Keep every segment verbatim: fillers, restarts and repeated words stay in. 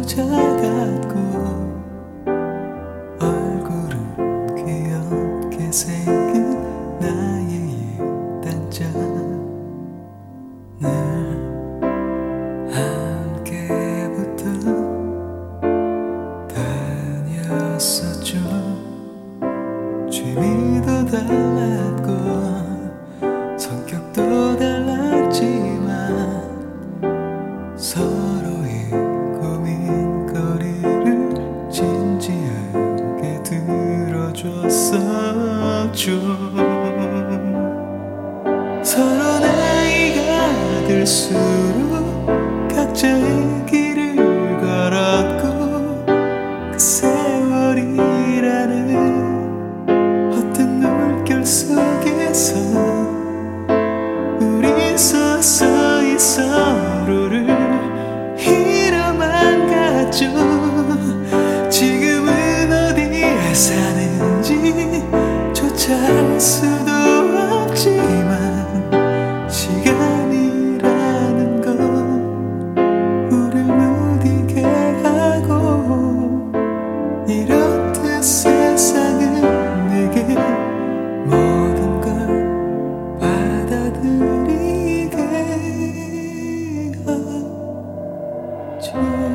여자 같고 얼굴은 귀엽게 생긴 나의 단짝 늘 함께부터 다녔었죠. 취미도 달랐고 성격도 달랐지만 서로의 고민거리를 진지하게 들어줬었죠. 서로 나이가 들수록 각자의 길을 걸었고 그 세월이라는 헛된 물결 속에서 우리 서서히 서로를 잃어만 갔죠. 지금은 어디에 사는지 조차 알 수도 없지만 시간이라는 건 우릴 무디게 하고 이렇듯 세상은 내게 모든 걸 받아들이게 하죠.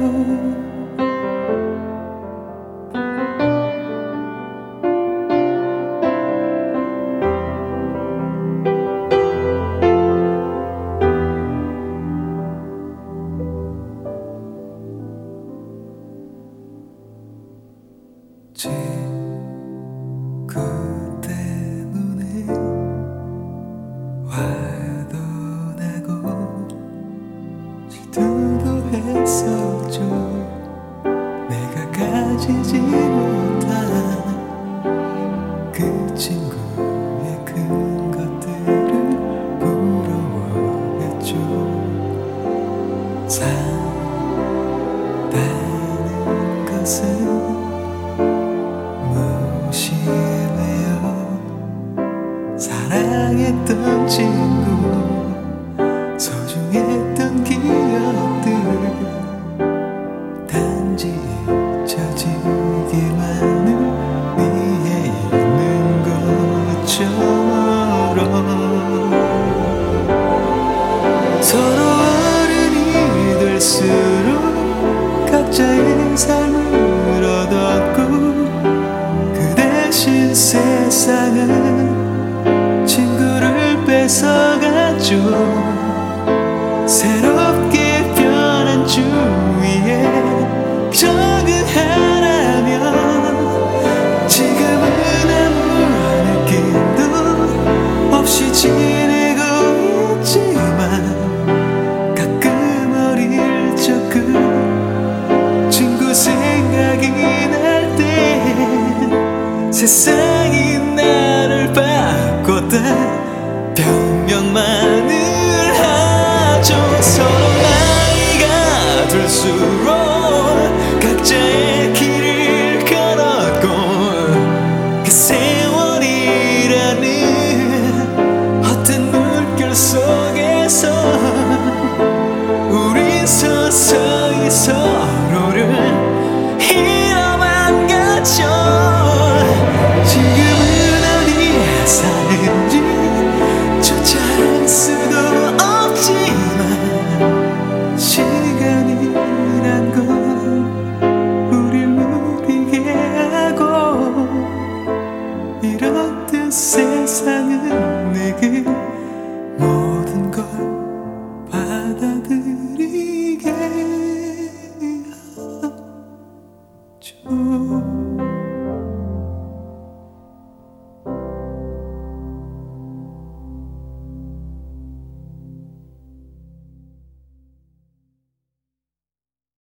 친구 때문에 화도 나고 질투도 했었죠. 내가 가지지 못한 그 친구의 큰 것들을 부러워했죠. 산다는 것은 사랑했던 친구, 소중했던 기억들 단지 잊혀지기만을 위해 있는 것처럼 서로 어른이 될수록 각자의 삶을 얻었고 그 대신 세상은 친구를 뺏어갔죠. 새롭게 변한 주위에 적응하라면 지금은 아무 느낌도 없이 지내고 있지만 가끔 어릴 적 그 친구 생각이 날 때 세상이 나를 바꿨다 변명만을 하죠. 서로 나이가 들수록 각자의 길을 걸었고 그 세월이라는 헛된 물결 속에서 우린 서서히 서로를 잃어만 갔죠. 지금은 어디에 사는지 조차 알 수도 없지만 시간이란 건 우릴 무디게 하고 이렇듯 세상은 내게 모든 걸 받아들이게 하죠.